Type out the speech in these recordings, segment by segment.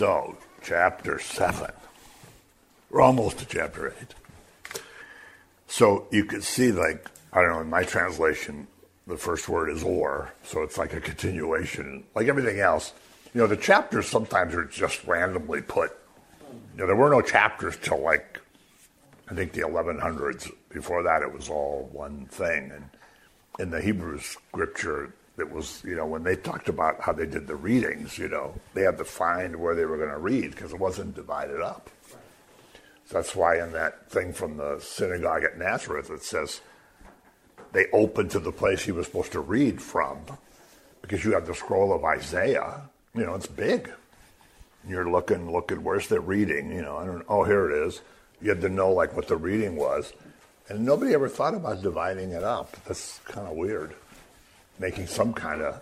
So, chapter 7. We're almost to chapter 8. So you could see, like, I don't know, in my translation, the first word is or, so it's like a continuation. Like everything else, the chapters sometimes are just randomly put. There were no chapters till, like, I think the 1100s. Before that, it was all one thing. And in the Hebrew scripture, it was, when they talked about how they did the readings, they had to find where they were going to read because it wasn't divided up. So that's why in that thing from the synagogue at Nazareth, it says they opened to the place he was supposed to read from because you have the scroll of Isaiah. It's big. You're looking, where's the reading? Here it is. You had to know, like, what the reading was. And nobody ever thought about dividing it up. That's kind of weird. Making some kind of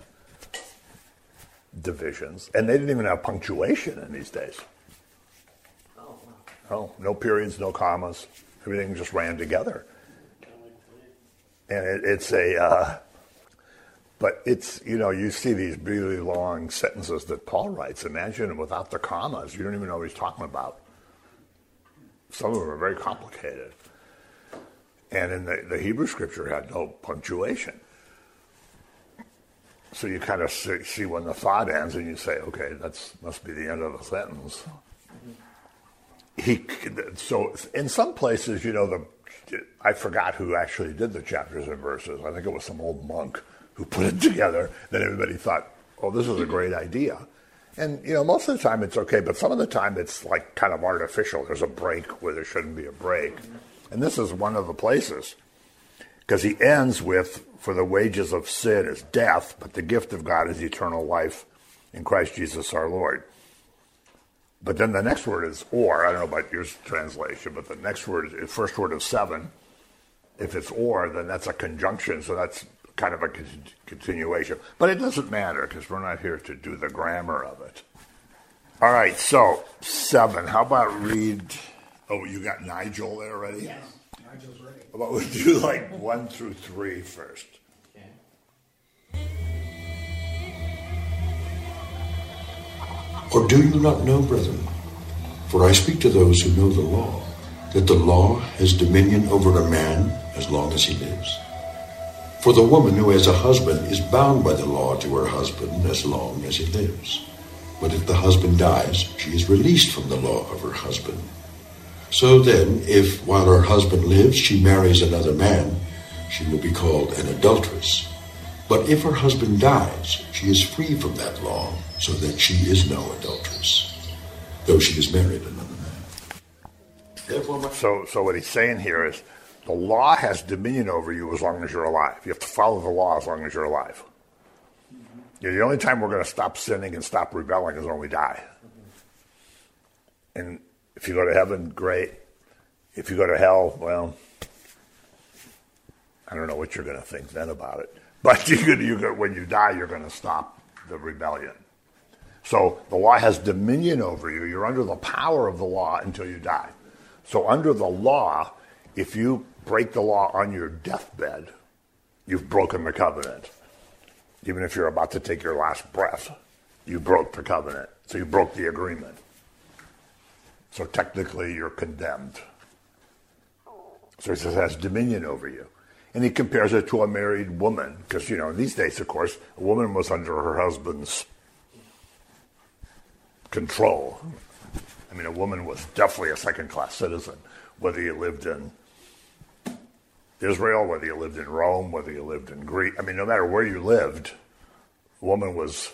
divisions. And they didn't even have punctuation in these days. Oh, no periods, no commas. Everything just ran together. And but it's, you see these really long sentences that Paul writes. Imagine without the commas. You don't even know what he's talking about. Some of them are very complicated. And in the Hebrew scripture had no punctuation. So you kind of see when the thought ends and you say, okay, that must be the end of the sentence. So in some places, I forgot who actually did the chapters and verses. I think it was some old monk who put it together. Then everybody thought, oh, this is a great idea. And, most of the time it's okay, but some of the time it's like kind of artificial. There's a break where there shouldn't be a break. And this is one of the places. Because he ends with, for the wages of sin is death, but the gift of God is eternal life in Christ Jesus our Lord. But then the next word is or. I don't know about your translation, but the next word, the first word of 7, if it's or, then that's a conjunction, so that's kind of a continuation. But it doesn't matter, because we're not here to do the grammar of it. All right, so 7. How about read... Oh, you got Nigel there already? Yes, Nigel's ready. How about we do like 1 through 3 first? Okay. Or do you not know, brethren, for I speak to those who know the law, that the law has dominion over a man as long as he lives? For the woman who has a husband is bound by the law to her husband as long as he lives. But if the husband dies, she is released from the law of her husband. So then, if while her husband lives she marries another man, she will be called an adulteress. But if her husband dies, she is free from that law, so that she is no adulteress, though she has married another man. Therefore, So what he's saying here is, the law has dominion over you as long as you're alive. You have to follow the law as long as you're alive. The only time we're going to stop sinning and stop rebelling is when we die. And if you go to heaven, great. If you go to hell, well, I don't know what you're going to think then about it. But when you die, you're going to stop the rebellion. So the law has dominion over you. You're under the power of the law until you die. So under the law, if you break the law on your deathbed, you've broken the covenant. Even if you're about to take your last breath, you broke the covenant. So you broke the agreement. So technically you're condemned. So he says it has dominion over you. And he compares it to a married woman. Because, in these days, of course, a woman was under her husband's control. I mean, a woman was definitely a second-class citizen, whether you lived in Israel, whether you lived in Rome, whether you lived in Greece. I mean, no matter where you lived, a woman was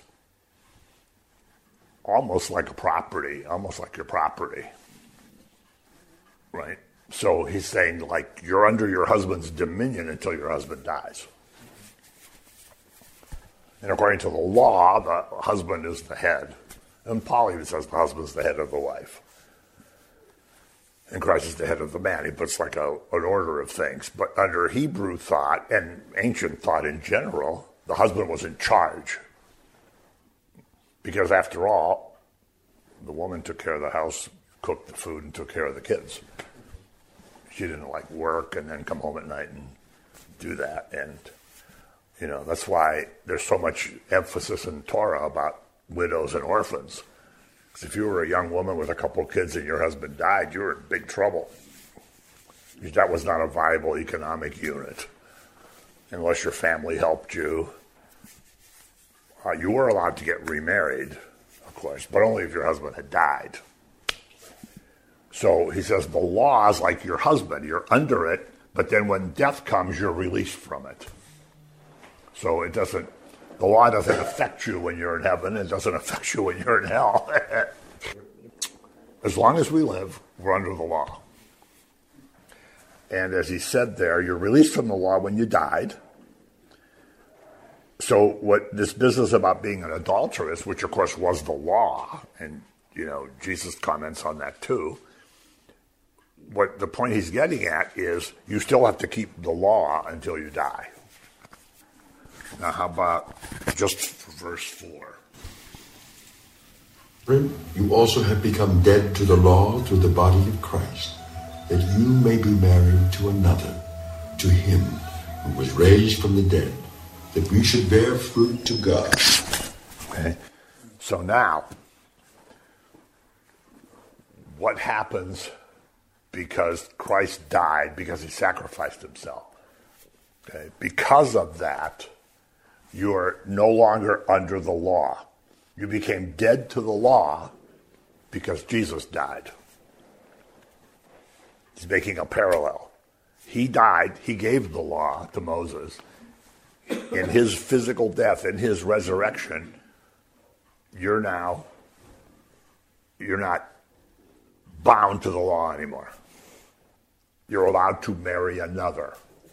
almost like a property, almost like your property, right? So he's saying, like, you're under your husband's dominion until your husband dies. And according to the law, the husband is the head. And Paul even says the husband is the head of the wife. And Christ is the head of the man. He puts like an order of things. But under Hebrew thought and ancient thought in general, the husband was in charge. Because after all, the woman took care of the house, cooked the food, and took care of the kids. She didn't like work and then come home at night and do that. And, that's why there's so much emphasis in Torah about widows and orphans. Because if you were a young woman with a couple of kids and your husband died, you were in big trouble. That was not a viable economic unit unless your family helped you. You were allowed to get remarried, of course, but only if your husband had died. So he says the law is like your husband. You're under it, but then when death comes, you're released from it. So the law doesn't affect you when you're in heaven. It doesn't affect you when you're in hell. As long as we live, we're under the law. And as he said there, you're released from the law when you died. So what this business about being an adulteress, which of course was the law, and Jesus comments on that too, what the point he's getting at is you still have to keep the law until you die. Now how about just verse 4? You also have become dead to the law through the body of Christ, that you may be married to another, to him who was raised from the dead, that we should bear fruit to God. Okay. So now, what happens because Christ died, because he sacrificed himself? Okay. Because of that, you are no longer under the law. You became dead to the law because Jesus died. He's making a parallel. He died, he gave the law to Moses. In his physical death, in his resurrection, you're not bound to the law anymore. You're allowed to marry another.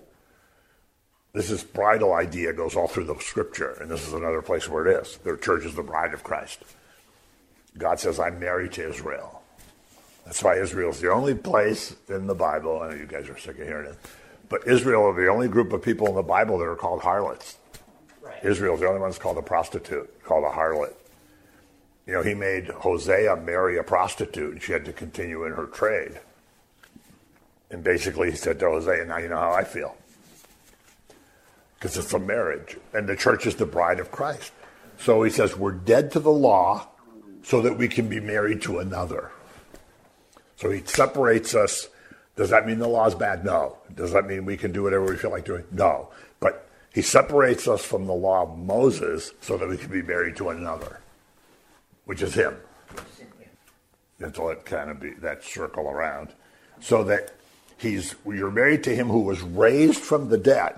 This bridal idea goes all through the scripture, and this is another place where it is. The church is the bride of Christ. God says, I'm married to Israel. That's why Israel is the only place in the Bible, I know you guys are sick of hearing it, but Israel are the only group of people in the Bible that are called harlots. Right. Israel's the only one that's called a prostitute, called a harlot. He made Hosea marry a prostitute, and she had to continue in her trade. And basically he said to Hosea, now you know how I feel. Because it's a marriage, and the church is the bride of Christ. So he says we're dead to the law so that we can be married to another. So he separates us. Does that mean the law is bad? No. Does that mean we can do whatever we feel like doing? No. But he separates us from the law of Moses so that we can be married to another, which is him. That's all it kind of be, that circle around. So that you're married to him who was raised from the dead.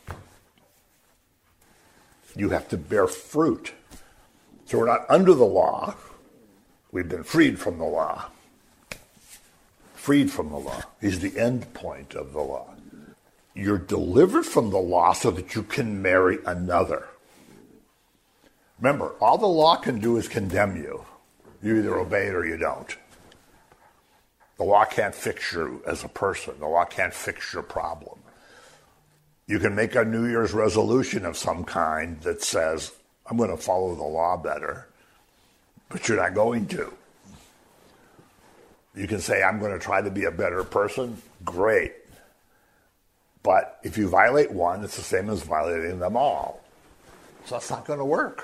You have to bear fruit. So we're not under the law. We've been freed from the law. Freed from the law. He's the end point of the law. You're delivered from the law so that you can marry another. Remember, all the law can do is condemn you. You either obey it or you don't. The law can't fix you as a person. The law can't fix your problem. You can make a New Year's resolution of some kind that says, I'm going to follow the law better, but you're not going to. You can say, I'm going to try to be a better person. Great. But if you violate one, it's the same as violating them all. So that's not going to work.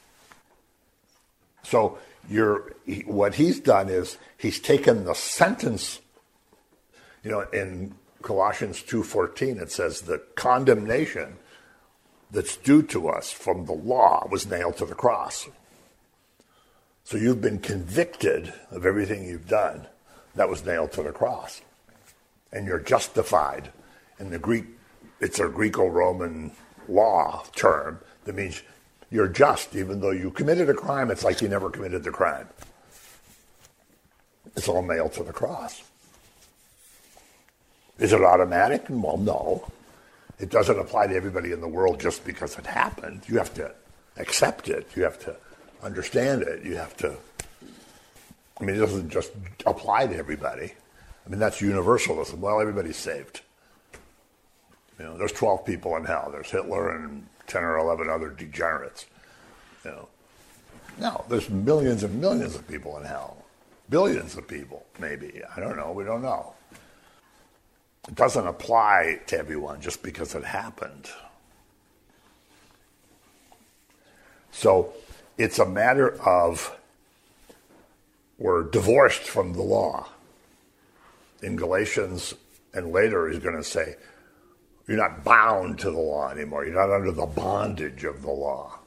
So what he's done is he's taken the sentence, in Colossians 2:14, it says the condemnation that's due to us from the law was nailed to the cross. So you've been convicted of everything you've done. That was nailed to the cross. And you're justified. In the Greek, it's a Greco-Roman law term that means you're just. Even though you committed a crime, it's like you never committed the crime. It's all nailed to the cross. Is it automatic? Well, no. It doesn't apply to everybody in the world just because it happened. You have to accept it. You have to understand it. You have to... it doesn't just apply to everybody. That's universalism. Well, everybody's saved. There's 12 people in hell. There's Hitler and 10 or 11 other degenerates. No, there's millions and millions of people in hell. Billions of people, maybe. I don't know. We don't know. It doesn't apply to everyone just because it happened. So it's a matter of were divorced from the law. In Galatians, and later he's going to say, you're not bound to the law anymore. You're not under the bondage of the law.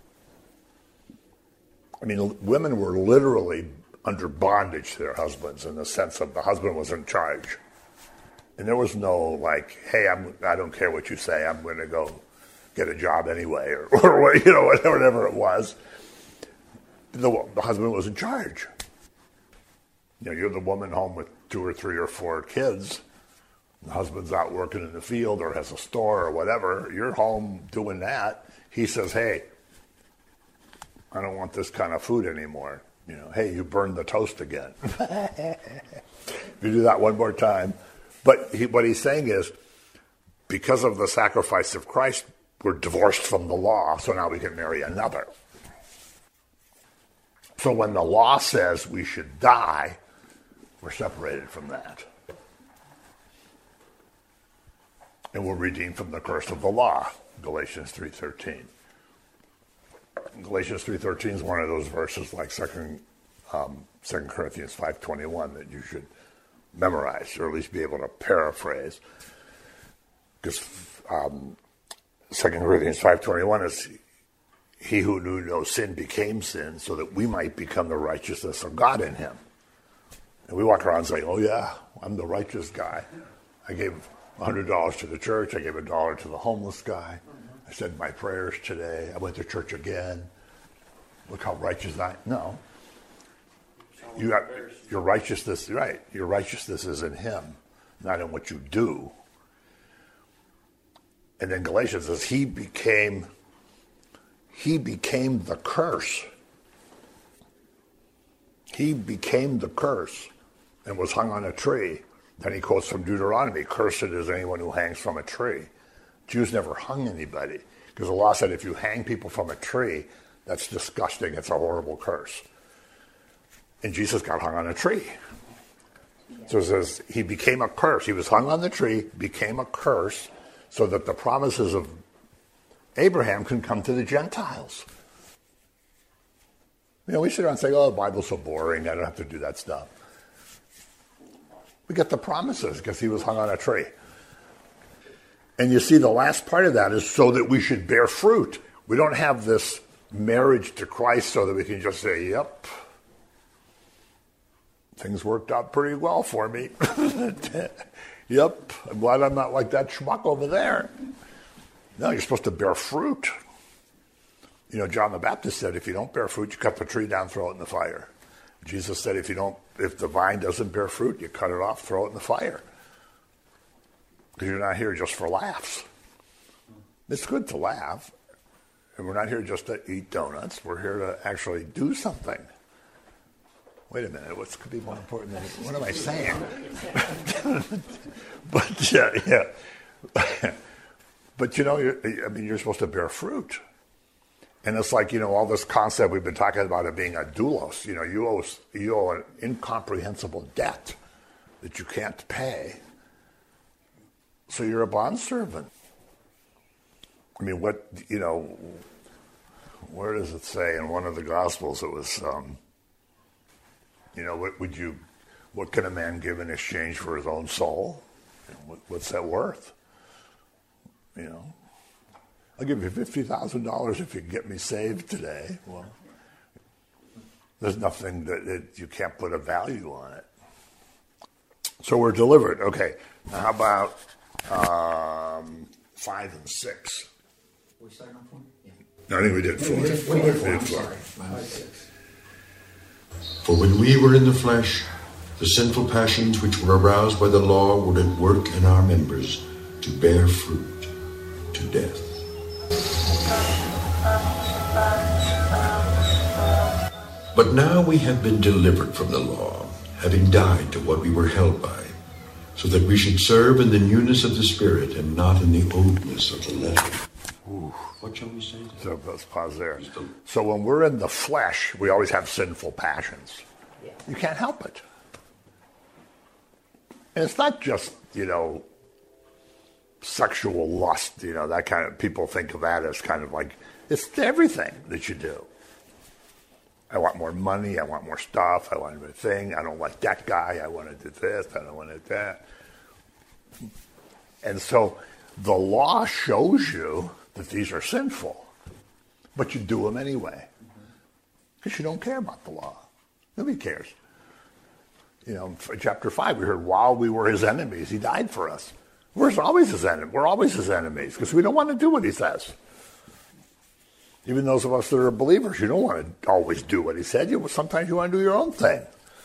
I mean, women were literally under bondage to their husbands in the sense of the husband was in charge. And there was no like, hey, I don't care what you say. I'm going to go get a job anyway, or whatever it was. The husband was in charge. You're the woman home with 2 or 3 or 4 kids. The husband's out working in the field or has a store or whatever. You're home doing that. He says, hey, I don't want this kind of food anymore. Hey, you burned the toast again. If you do that one more time. But what he's saying is, because of the sacrifice of Christ, we're divorced from the law, so now we can marry another. So when the law says we should die, we're separated from that. And we're redeemed from the curse of the law, Galatians 3:13. Galatians 3:13 is one of those verses like 2 Corinthians 5:21 that you should memorize, or at least be able to paraphrase. Because 2 Corinthians 5:21 is, he who knew no sin became sin so that we might become the righteousness of God in him. And we walk around saying, oh yeah, I'm the righteous guy. I gave $100 to the church. I gave $1 to the homeless guy. I said my prayers today. I went to church again. Look how righteous I am. No. Your righteousness, right. Your righteousness is in him, not in what you do. And then Galatians says he became the curse. He became the curse and was hung on a tree. Then he quotes from Deuteronomy, cursed is anyone who hangs from a tree. Jews never hung anybody because the law said if you hang people from a tree, that's disgusting. It's a horrible curse. And Jesus got hung on a tree. So it says he became a curse. He was hung on the tree, became a curse, so that the promises of Abraham can come to the Gentiles. We sit around and say, oh, the Bible's so boring. I don't have to do that stuff. We get the promises because he was hung on a tree. And you see the last part of that is so that we should bear fruit. We don't have this marriage to Christ so that we can just say, yep, things worked out pretty well for me. Yep, I'm glad I'm not like that schmuck over there. No, you're supposed to bear fruit. John the Baptist said, if you don't bear fruit, you cut the tree down, throw it in the fire. Jesus said, if the vine doesn't bear fruit, you cut it off, throw it in the fire. Because you're not here just for laughs. It's good to laugh. And we're not here just to eat donuts. We're here to actually do something. Wait a minute, what could be more important than what am I saying? But yeah. But you're supposed to bear fruit. And it's like, all this concept we've been talking about of being a doulos. You owe an incomprehensible debt that you can't pay. So you're a bondservant. I mean, where does it say in one of the Gospels? It was, what can a man give in exchange for his own soul? What's that worth? I'll give you $50,000 if you can get me saved today. Well, there's nothing that you can't put a value on it. So we're delivered. Okay, now how about 5 and 6? We started on 4? Yeah. No, I think we did 4. We did 4. We did 4. I'm sorry. 5, 6. For when we were in the flesh, the sinful passions which were aroused by the law were at work in our members to bear fruit to death. But now we have been delivered from the law, having died to what we were held by, so that we should serve in the newness of the Spirit and not in the oldness of the letter. Ooh. What shall we say? So let's pause there. So when we're in the flesh, we always have sinful passions. Yeah. You can't help it. And it's not just, sexual lust, that kind of, people think of that as kind of like, it's everything that you do. I want more money. I want more stuff. I want everything. I don't like that guy. I want to do this. I don't want to do that. And so the law shows you that these are sinful, but you do them anyway because you don't care about the law. Nobody cares. You know, in chapter 5, we heard, while we were his enemies, he died for us. We're always his enemies. We're always his enemies because we don't want to do what he says. Even those of us that are believers, you don't want to always do what he said. Sometimes you want to do your own thing.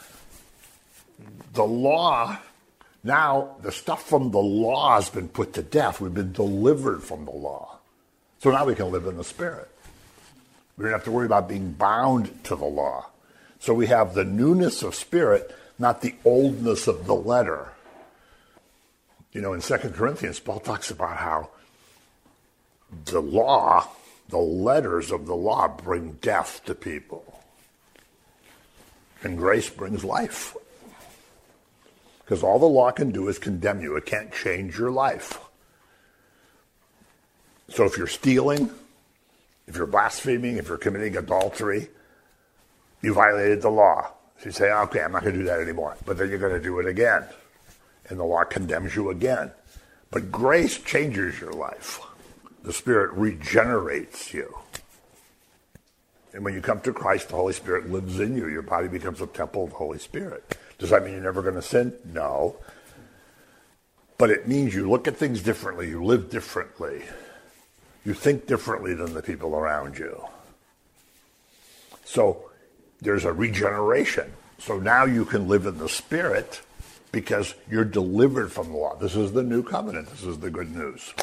The law, now the stuff from the law has been put to death. We've been delivered from the law. So now we can live in the Spirit. We don't have to worry about being bound to the law. So we have the newness of spirit, not the oldness of the letter. You know, in 2 Corinthians, Paul talks about how the law, the letters of the law bring death to people. And grace brings life. Because all the law can do is condemn you. It can't change your life. So if you're stealing, if you're blaspheming, if you're committing adultery, you violated the law. So you say, okay, I'm not going to do that anymore. But then you're going to do it again. And the law condemns you again. But grace changes your life. The Spirit regenerates you. And when you come to Christ, the Holy Spirit lives in you. Your body becomes a temple of the Holy Spirit. Does that mean you're never going to sin? No. But it means you look at things differently. You live differently. You think differently than the people around you. So there's a regeneration. So now you can live in the Spirit because you're delivered from the law. This is the new covenant. This is the good news.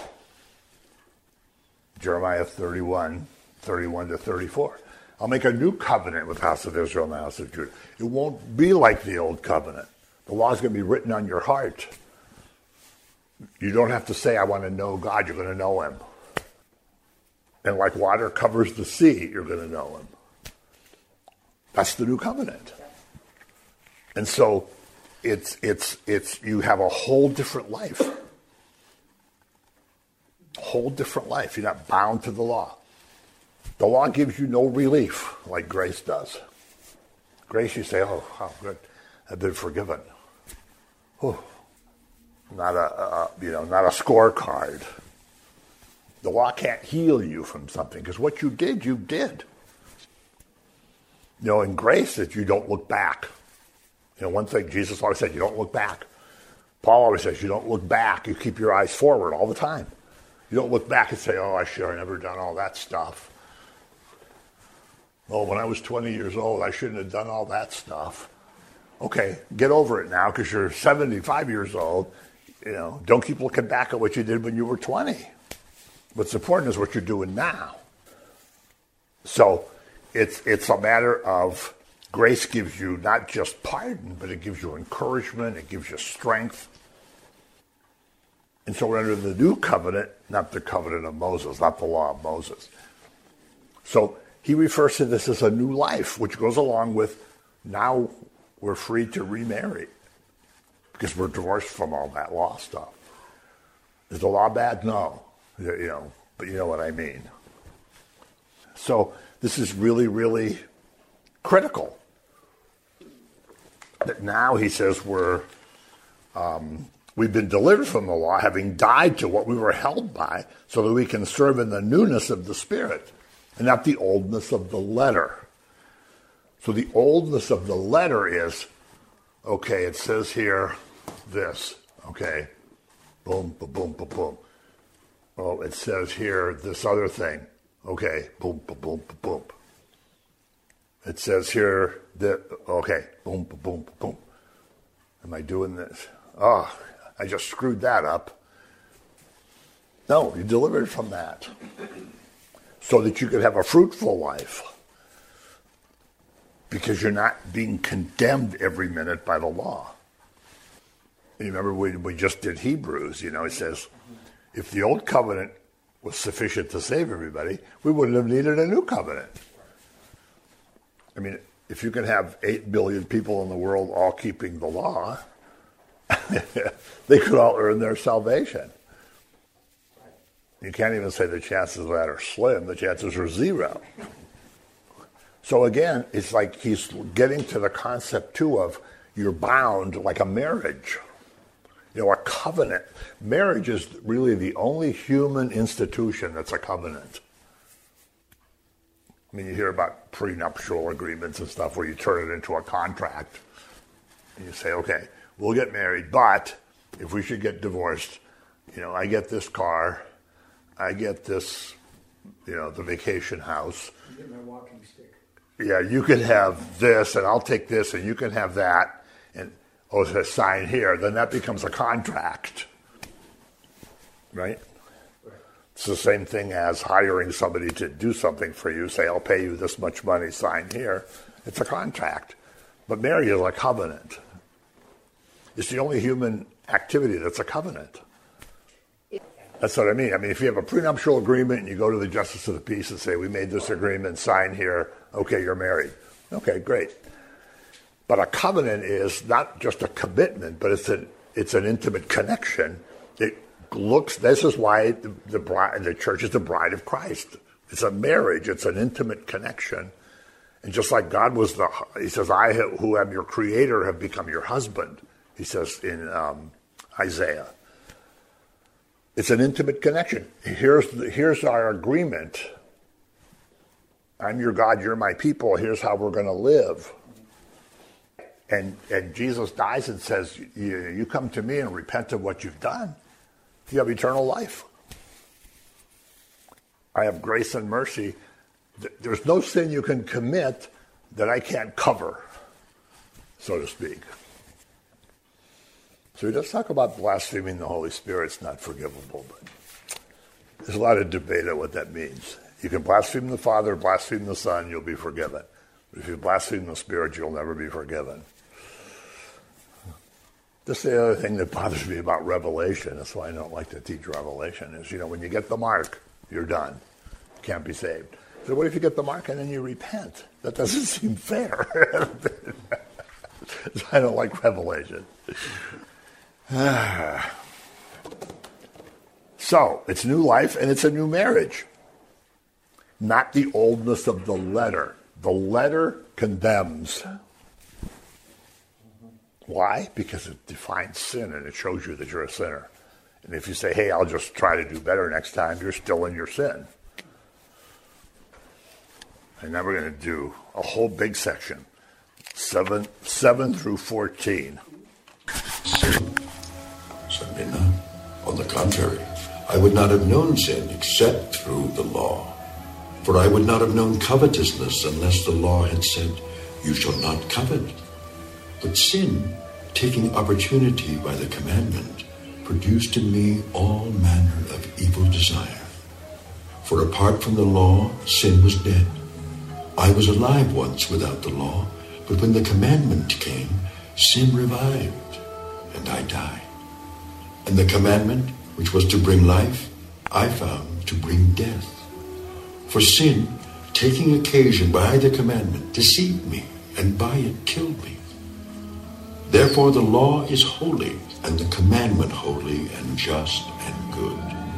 Jeremiah 31 to 34. I'll make a new covenant with the house of Israel and the house of Judah. It won't be like the old covenant. The law is going to be written on your heart. You don't have to say, I want to know God. You're going to know him. And like water covers the sea, you're going to know him. That's the new covenant. And so it's you have a whole different life. Whole different life. You're not bound to the law. The law gives you no relief like grace does. Grace, you say, oh, how good. I've been forgiven. Whew. Not a scorecard. The law can't heal you from something because what you did, you did. You know, in grace, that you don't look back. You know, one thing Jesus always said, you don't look back. Paul always says, you don't look back. You keep your eyes forward all the time. You don't look back and say, oh, I should have never done all that stuff. Oh, when I was 20 years old, I shouldn't have done all that stuff. Okay, get over it now because you're 75 years old. You know, don't keep looking back at what you did when you were 20. What's important is what you're doing now. So it's a matter of grace gives you not just pardon, but it gives you encouragement, it gives you strength. And so we're under the new covenant, not the covenant of Moses, not the law of Moses. So he refers to this as a new life, which goes along with now we're free to remarry because we're divorced from all that law stuff. Is the law bad? No. You know, but you know what I mean. So this is really, really critical. That now he says we've been delivered from the law, having died to what we were held by, so that we can serve in the newness of the Spirit and not the oldness of the letter. So the oldness of the letter is, okay, it says here this, okay, boom, boom, boom, boom, boom. Oh, it says here this other thing. Okay, boom, boom, boom, boom, boom. It says here that, okay, boom, boom, boom, boom. Am I doing this? Oh, I just screwed that up. No, you delivered from that so that you could have a fruitful life because you're not being condemned every minute by the law. You remember we just did Hebrews, you know, it says, if the old covenant was sufficient to save everybody, we wouldn't have needed a new covenant. I mean, if you can have 8 billion people in the world all keeping the law, they could all earn their salvation. You can't even say the chances of that are slim. The chances are 0. So again, it's like he's getting to the concept too of you're bound like a marriage. A covenant. Marriage is really the only human institution that's a covenant. I mean, you hear about prenuptial agreements and stuff where you turn it into a contract. And you say, okay, we'll get married, but if we should get divorced, I get this car, I get this, the vacation house. You get my walking stick. Yeah, you can have this, and I'll take this, and you can have that, and it says sign here. Then that becomes a contract, right? It's the same thing as hiring somebody to do something for you. Say, I'll pay you this much money, sign here. It's a contract. But marriage is a covenant. It's the only human activity that's a covenant. That's what I mean. I mean, if you have a prenuptial agreement and you go to the Justice of the Peace and say, we made this agreement, sign here, okay, you're married. Okay, great. But a covenant is not just a commitment, but it's an intimate connection. This is why the church is the bride of Christ. It's a marriage. It's an intimate connection. And just like God was he says, I who am your creator have become your husband. He says in Isaiah. It's an intimate connection. Here's our agreement. I'm your God, you're my people. Here's how we're going to live. And Jesus dies and says, you come to me and repent of what you've done. You have eternal life. I have grace and mercy. There's no sin you can commit that I can't cover, so to speak. So he does talk about blaspheming the Holy Spirit. It's not forgivable, but there's a lot of debate on what that means. You can blaspheme the Father, blaspheme the Son, you'll be forgiven. But if you blaspheme the Spirit, you'll never be forgiven. This is the other thing that bothers me about Revelation. That's why I don't like to teach Revelation, is, when you get the mark, you're done. You can't be saved. So what if you get the mark and then you repent? That doesn't seem fair. So I don't like Revelation. So, it's new life and it's a new marriage. Not the oldness of the letter. The letter condemns. Why? Because it defines sin and it shows you that you're a sinner. And if you say, hey, I'll just try to do better next time, you're still in your sin. And now we're going to do a whole big section, 7 through 14. Certainly not. On the contrary, I would not have known sin except through the law. For I would not have known covetousness unless the law had said, you shall not covet. But sin, taking opportunity by the commandment, produced in me all manner of evil desire. For apart from the law, sin was dead. I was alive once without the law, but when the commandment came, sin revived, and I died. And the commandment, which was to bring life, I found to bring death. For sin, taking occasion by the commandment, deceived me, and by it killed me. Therefore the law is holy, and the commandment holy and just and good.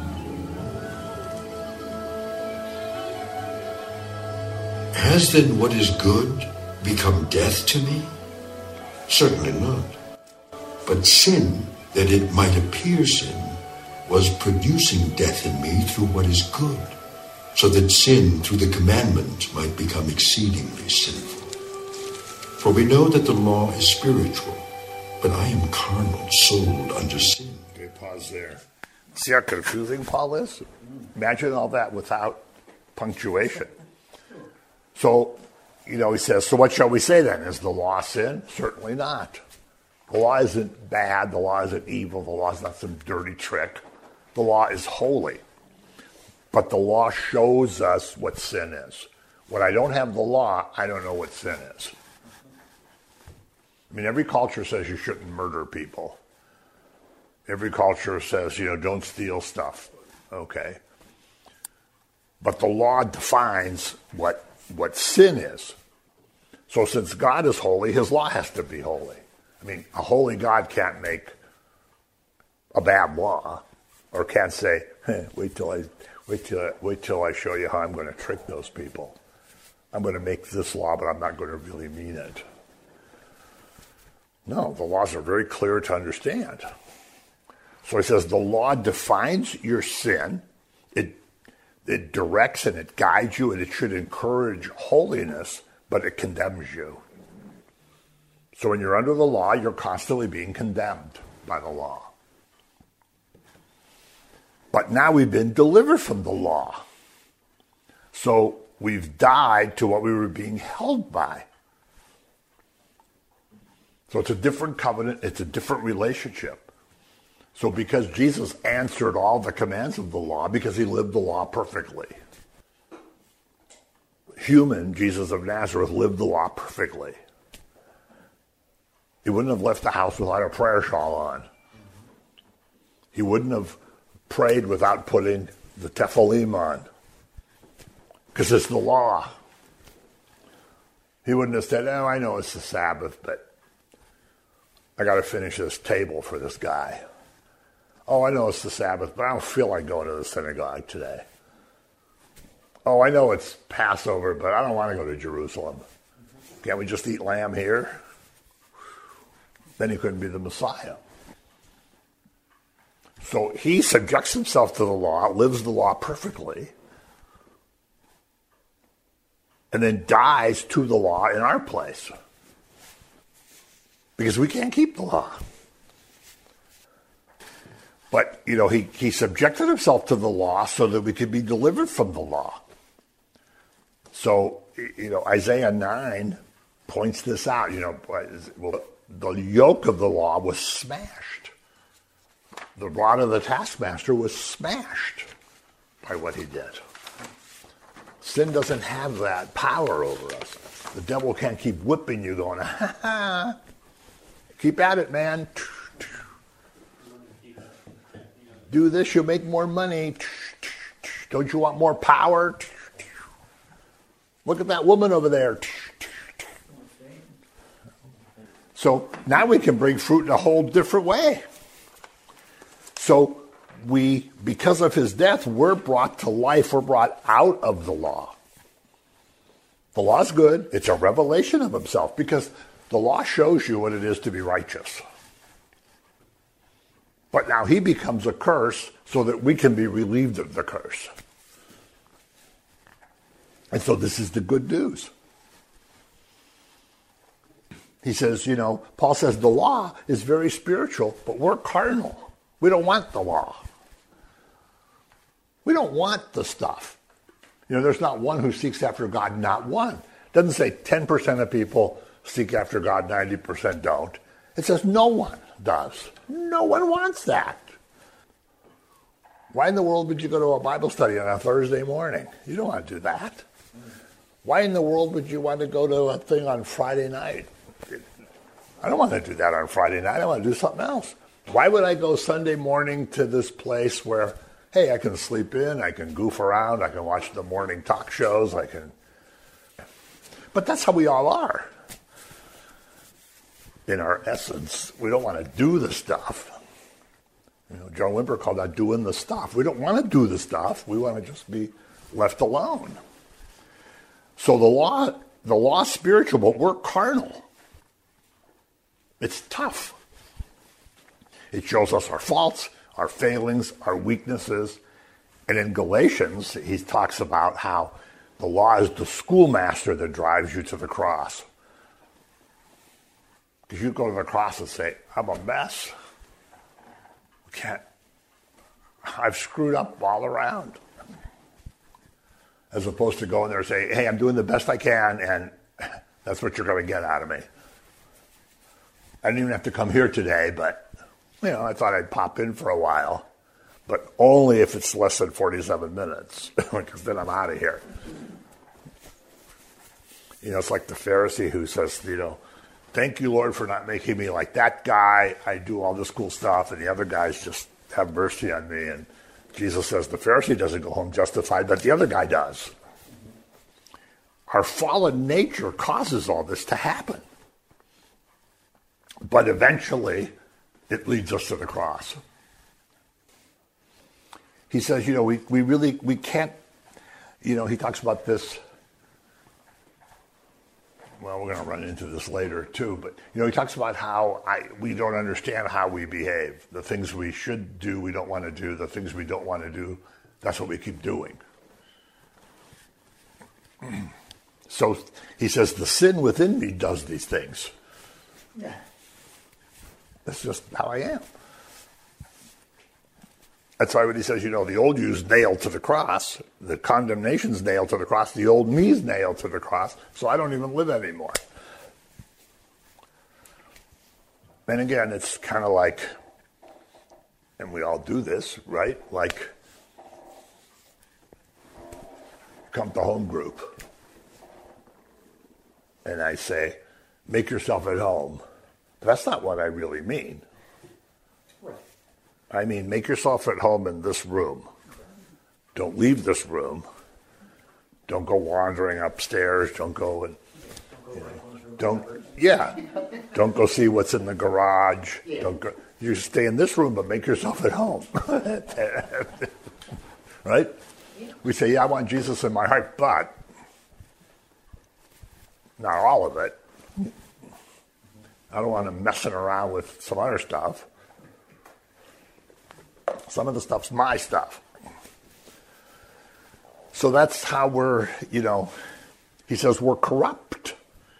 Has then what is good become death to me? Certainly not. But sin, that it might appear sin, was producing death in me through what is good, so that sin through the commandment might become exceedingly sinful. For we know that the law is spiritual, but I am carnal, sold under sin. Okay, pause there. See how confusing Paul is? Imagine all that without punctuation. So, he says, so what shall we say then? Is the law sin? Certainly not. The law isn't bad. The law isn't evil. The law is not some dirty trick. The law is holy. But the law shows us what sin is. When I don't have the law, I don't know what sin is. I mean, every culture says you shouldn't murder people. Every culture says, don't steal stuff. Okay. But the law defines what sin is. So since God is holy, his law has to be holy. I mean, a holy God can't make a bad law, or can't say, wait till I show you how I'm going to trick those people. I'm going to make this law, but I'm not going to really mean it. No, the laws are very clear to understand. So he says the law defines your sin. It directs and it guides you, and it should encourage holiness, but it condemns you. So when you're under the law, you're constantly being condemned by the law. But now we've been delivered from the law. So we've died to what we were being held by. So it's a different covenant, it's a different relationship. So because Jesus answered all the commands of the law, because he lived the law perfectly. Human Jesus of Nazareth lived the law perfectly. He wouldn't have left the house without a prayer shawl on. He wouldn't have prayed without putting the tefillin on, because it's the law. He wouldn't have said, I know it's the Sabbath, but I got to finish this table for this guy. I know it's the Sabbath, but I don't feel like going to the synagogue today. I know it's Passover, but I don't want to go to Jerusalem. Can't we just eat lamb here? Then he couldn't be the Messiah. So he subjects himself to the law, lives the law perfectly, and then dies to the law in our place. Because we can't keep the law. But, he subjected himself to the law so that we could be delivered from the law. So, Isaiah 9 points this out. The yoke of the law was smashed. The rod of the taskmaster was smashed by what he did. Sin doesn't have that power over us. The devil can't keep whipping you going, ha ha. Keep at it, man. Do this, you'll make more money. Don't you want more power? Look at that woman over there. So now we can bring fruit in a whole different way. So because of his death, we're brought to life. We're brought out of the law. The law's good. It's a revelation of himself, because the law shows you what it is to be righteous. But now he becomes a curse so that we can be relieved of the curse. And so this is the good news. He says, Paul says the law is very spiritual, but we're carnal. We don't want the law. We don't want the stuff. There's not one who seeks after God, not one. It doesn't say 10% of people seek after God, 90% don't. It says no one does. No one wants that. Why in the world would you go to a Bible study on a Thursday morning? You don't want to do that. Why in the world would you want to go to a thing on Friday night? I don't want to do that on Friday night. I want to do something else. Why would I go Sunday morning to this place where, hey, I can sleep in, I can goof around, I can watch the morning talk shows, But that's how we all are. In our essence, we don't want to do the stuff. John Wimber called that doing the stuff. We don't want to do the stuff. We want to just be left alone. So the law's spiritual, but we're carnal. It's tough. It shows us our faults, our failings, our weaknesses. And in Galatians, he talks about how the law is the schoolmaster that drives you to the cross. Because you go to the cross and say, I'm a mess. I've screwed up all around. As opposed to going there and say, hey, I'm doing the best I can, and that's what you're going to get out of me. I didn't even have to come here today, but, I thought I'd pop in for a while. But only if it's less than 47 minutes, because then I'm out of here. It's like the Pharisee who says, thank you, Lord, for not making me like that guy. I do all this cool stuff, and the other guys just have mercy on me. And Jesus says the Pharisee doesn't go home justified, but the other guy does. Our fallen nature causes all this to happen. But eventually, it leads us to the cross. He says, we can't, he talks about this well, we're going to run into this later too, but he talks about how we don't understand how we behave. The things we should do, we don't want to do. The things we don't want to do, that's what we keep doing. So he says, the sin within me does these things. Yeah. That's just how I am. That's why when he says, the old you's nailed to the cross, the condemnation's nailed to the cross, the old me's nailed to the cross, so I don't even live anymore. And again, it's kind of like, and we all do this, right? Like, come to home group, and I say, make yourself at home. But that's not what I really mean. I mean, make yourself at home in this room. Don't leave this room. Don't go wandering upstairs. Don't go and don't go see what's in the garage. Don't go. You stay in this room, but make yourself at home. Right? We say, I want Jesus in my heart, but not all of it. I don't want him messing around with some other stuff. Some of the stuff's my stuff. So that's how we're, he says we're corrupt.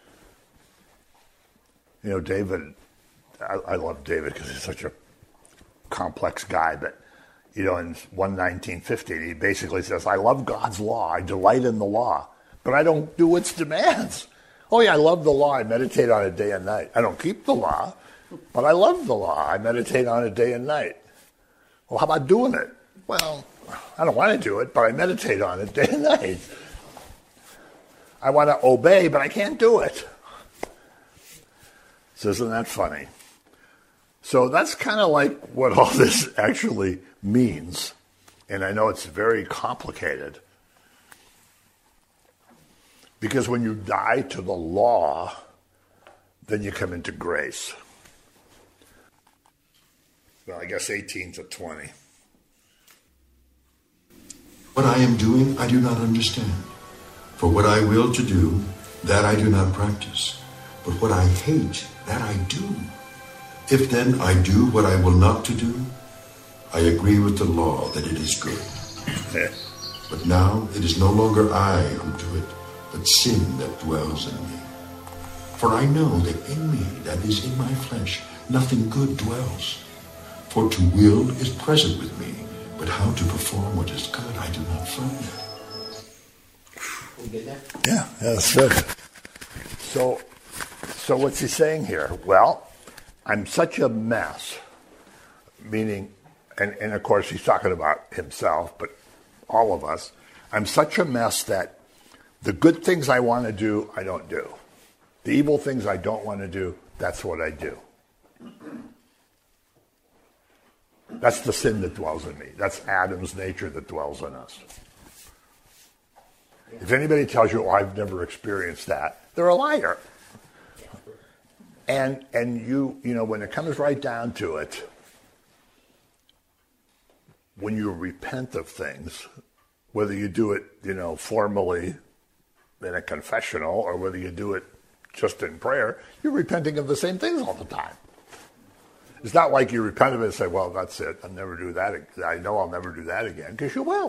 David, I love David because he's such a complex guy, but, in 1:19:15, he basically says, I love God's law, I delight in the law, but I don't do its demands. Oh yeah, I love the law, I meditate on it day and night. I don't keep the law, but I love the law, I meditate on it day and night. Well, how about doing it? Well, I don't want to do it, but I meditate on it day and night. I want to obey, but I can't do it. So isn't that funny? So that's kind of like what all this actually means. And I know it's very complicated. Because when you die to the law, then you come into grace. Well, I guess 18 to 20. What I am doing, I do not understand. For what I will to do, that I do not practice. But what I hate, that I do. If then I do what I will not to do, I agree with the law that it is good. But now it is no longer I who do it, but sin that dwells in me. For I know that in me, that is in my flesh, nothing good dwells. For to will is present with me, but how to perform what is good I do not find. We get that? Yeah, that's good. So what's he saying here? Well, I'm such a mess, meaning, and of course he's talking about himself, but all of us, I'm such a mess that the good things I want to do, I don't do. The evil things I don't want to do, that's what I do. That's the sin that dwells in me. That's Adam's nature that dwells in us. If anybody tells you, I've never experienced that, they're a liar. And you when it comes right down to it, when you repent of things, whether you do it, formally in a confessional or whether you do it just in prayer, you're repenting of the same things all the time. It's not like you repent of it and say, well, that's it. I'll never do that. I know I'll never do that again, because you will.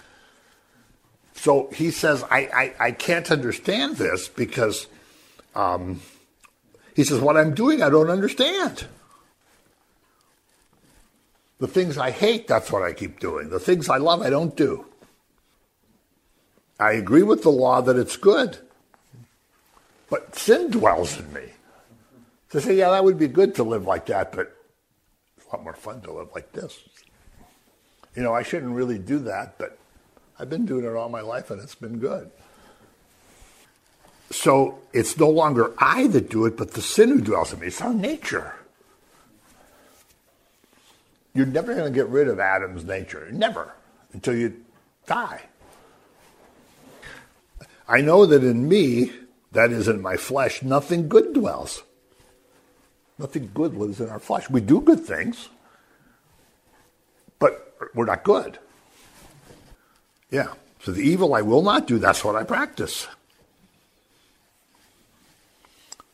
So he says, I can't understand this because he says, what I'm doing, I don't understand. The things I hate, that's what I keep doing. The things I love, I don't do. I agree with the law that it's good, but sin dwells in me. To say, yeah, that would be good to live like that, but it's a lot more fun to live like this. I shouldn't really do that, but I've been doing it all my life and it's been good. So it's no longer I that do it, but the sin who dwells in me. It's our nature. You're never going to get rid of Adam's nature. Never. Until you die. I know that in me, that is in my flesh, nothing good dwells. Nothing good lives in our flesh. We do good things, but we're not good. Yeah. So the evil I will not do, that's what I practice.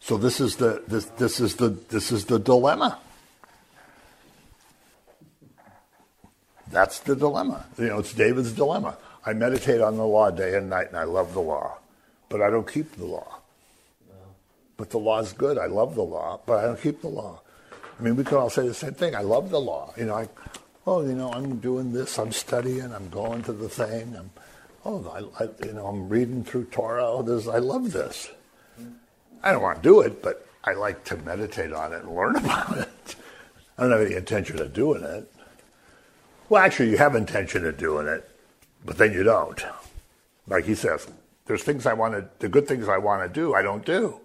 So this is the dilemma. That's the dilemma. It's David's dilemma. I meditate on the law day and night, and I love the law, but I don't keep the law. But the law is good. I love the law, but I don't keep the law. I mean, we could all say the same thing. I love the law. I'm doing this. I'm studying. I'm going to the thing. I'm reading through Torah. I love this. I don't want to do it, but I like to meditate on it and learn about it. I don't have any intention of doing it. Well, actually, you have intention of doing it, but then you don't. Like he says, there's things the good things I want to do, I don't do.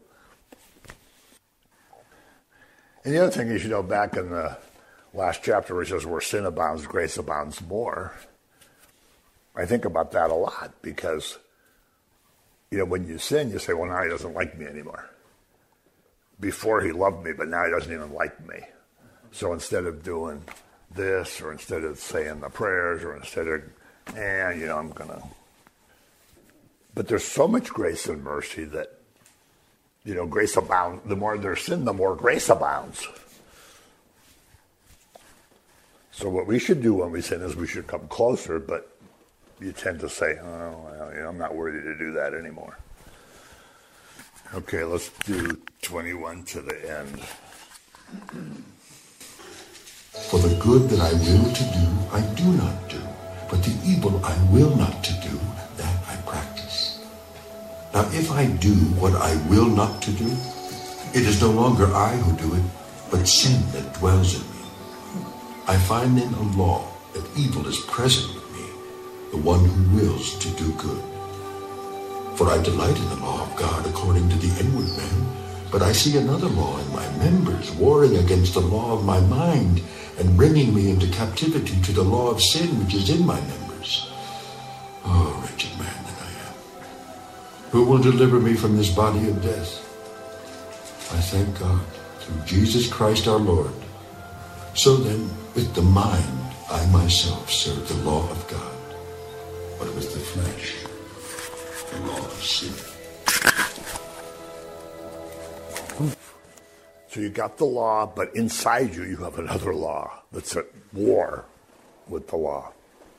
And the other thing is, back in the last chapter where it says where sin abounds, grace abounds more. I think about that a lot because, when you sin, you say, well, now he doesn't like me anymore. Before he loved me, but now he doesn't even like me. So instead of doing this, or instead of saying the prayers, or instead of, I'm going to. But there's so much grace and mercy that, grace abounds. The more there's sin, the more grace abounds. So what we should do when we sin is we should come closer, but you tend to say, I'm not worthy to do that anymore. Okay, let's do 21 to the end. For the good that I will to do, I do not do, but the evil I will not to do, that I practice. Now if I do what I will not to do, it is no longer I who do it, but sin that dwells in me. I find in a law that evil is present with me, the one who wills to do good. For I delight in the law of God according to the inward man, but I see another law in my members, warring against the law of my mind, and bringing me into captivity to the law of sin which is in my members. Oh, wretched man that I am! Who will deliver me from this body of death? I thank God through Jesus Christ our Lord. So then, with the mind, I myself serve the law of God, but with the flesh, the law of sin. So you got the law, but inside you have another law that's at war with the law.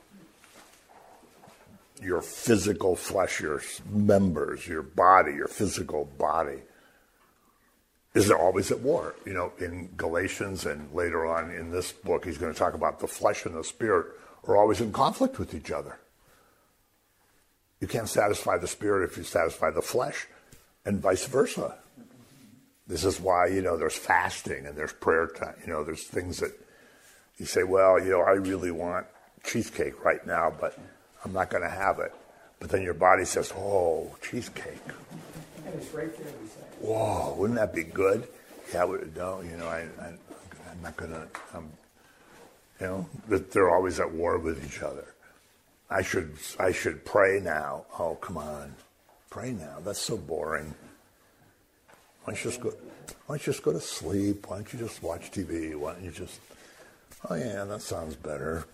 Your physical flesh, your members, your body, your physical body is always at war. In Galatians and later on in this book, he's going to talk about the flesh and the spirit are always in conflict with each other. You can't satisfy the spirit if you satisfy the flesh, and vice versa. This is why, there's fasting and there's prayer time. There's things that you say, well, I really want cheesecake right now, but I'm not going to have it. But then your body says, oh, cheesecake. And it's right there beside. Whoa, wouldn't that be good? Yeah, I'm not going to, they're always at war with each other. I should pray now. Oh, come on. Pray now. That's so boring. Why don't you just go to sleep? Why don't you just watch TV? Why don't you just, oh yeah, that sounds better.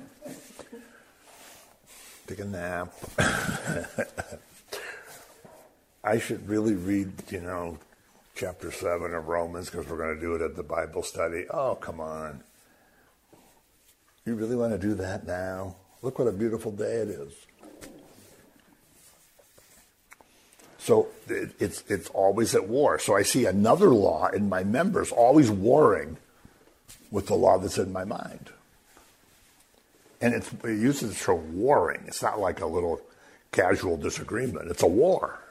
Take a nap. I should really read, chapter 7 of Romans because we're going to do it at the Bible study. Oh, come on. You really want to do that now? Look what a beautiful day it is. So it's always at war. So I see another law in my members always warring with the law that's in my mind. And it uses the term warring. It's not like a little casual disagreement. It's a war.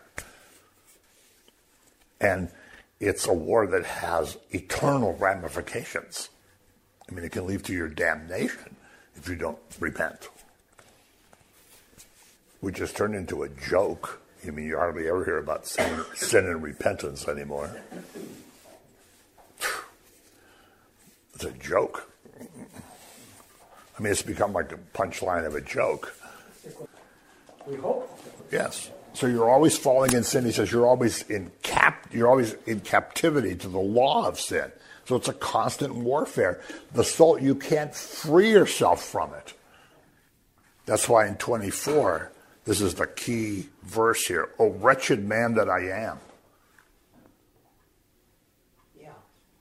And it's a war that has eternal ramifications. I mean, it can lead to your damnation if you don't repent. We just turned into a joke. I mean, you hardly ever hear about sin and repentance anymore. It's a joke. I mean, it's become like the punchline of a joke. We hope. Yes. So you're always falling in sin. He says you're always in captivity to the law of sin. So it's a constant warfare. The soul, you can't free yourself from it. That's why in 24, this is the key verse here. Oh, wretched man that I am.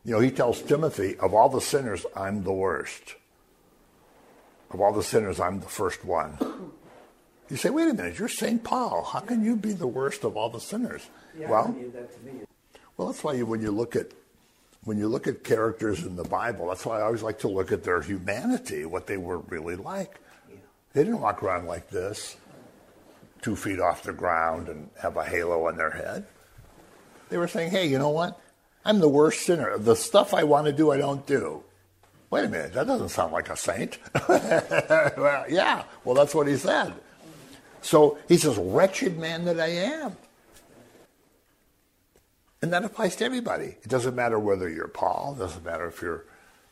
He tells Timothy, of all the sinners, I'm the worst. Of all the sinners, I'm the first one. You say, wait a minute, you're St. Paul. How can you be the worst of all the sinners? Yeah, Well, that to me. well, that's why when you look at characters in the Bible, that's why I always like to look at their humanity, what they were really like. Yeah. They didn't walk around like this, 2 feet off the ground and have a halo on their head. They were saying, hey, you know what? I'm the worst sinner. The stuff I want to do, I don't do. Wait a minute, that doesn't sound like a saint. Well, yeah, well, that's what he said. So he says, wretched man that I am. And that applies to everybody. It doesn't matter whether you're Paul. It doesn't matter if you're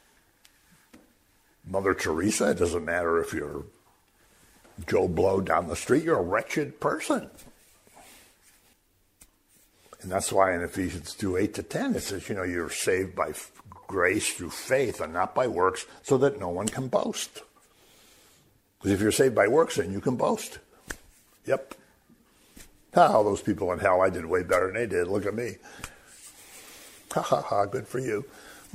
Mother Teresa. It doesn't matter if you're Joe Blow down the street. You're a wretched person. And that's why in Ephesians 2:8-10, it says, you're saved by grace through faith and not by works, so that no one can boast. Because if you're saved by works, then you can boast. Yep. All those people in hell, I did way better than they did. Look at me. Ha, ha, ha, good for you.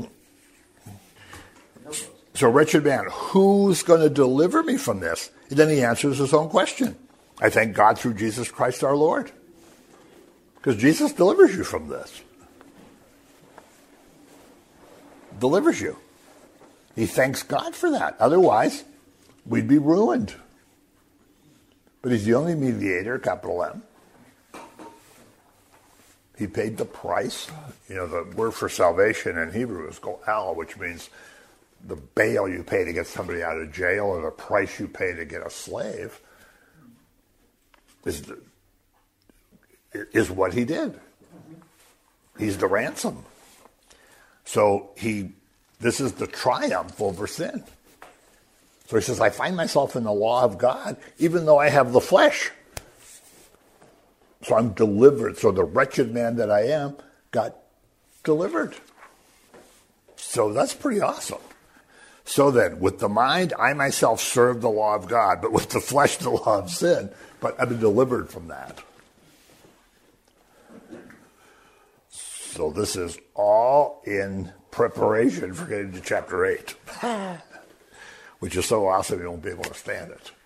So, wretched man, who's going to deliver me from this? And then he answers his own question. I thank God through Jesus Christ our Lord. Because Jesus delivers you from this. Delivers you. He thanks God for that. Otherwise, we'd be ruined. But he's the only mediator, capital M. He paid the price. The word for salvation in Hebrew is go'el, which means the bail you pay to get somebody out of jail or the price you pay to get a slave is what he did. He's the ransom. So this is the triumph over sin. So he says, I find myself in the law of God, even though I have the flesh. So I'm delivered. So the wretched man that I am got delivered. So that's pretty awesome. So then, with the mind, I myself serve the law of God, but with the flesh, the law of sin. But I've been delivered from that. So this is all in preparation for getting to chapter 8. Which is so awesome you won't be able to stand it.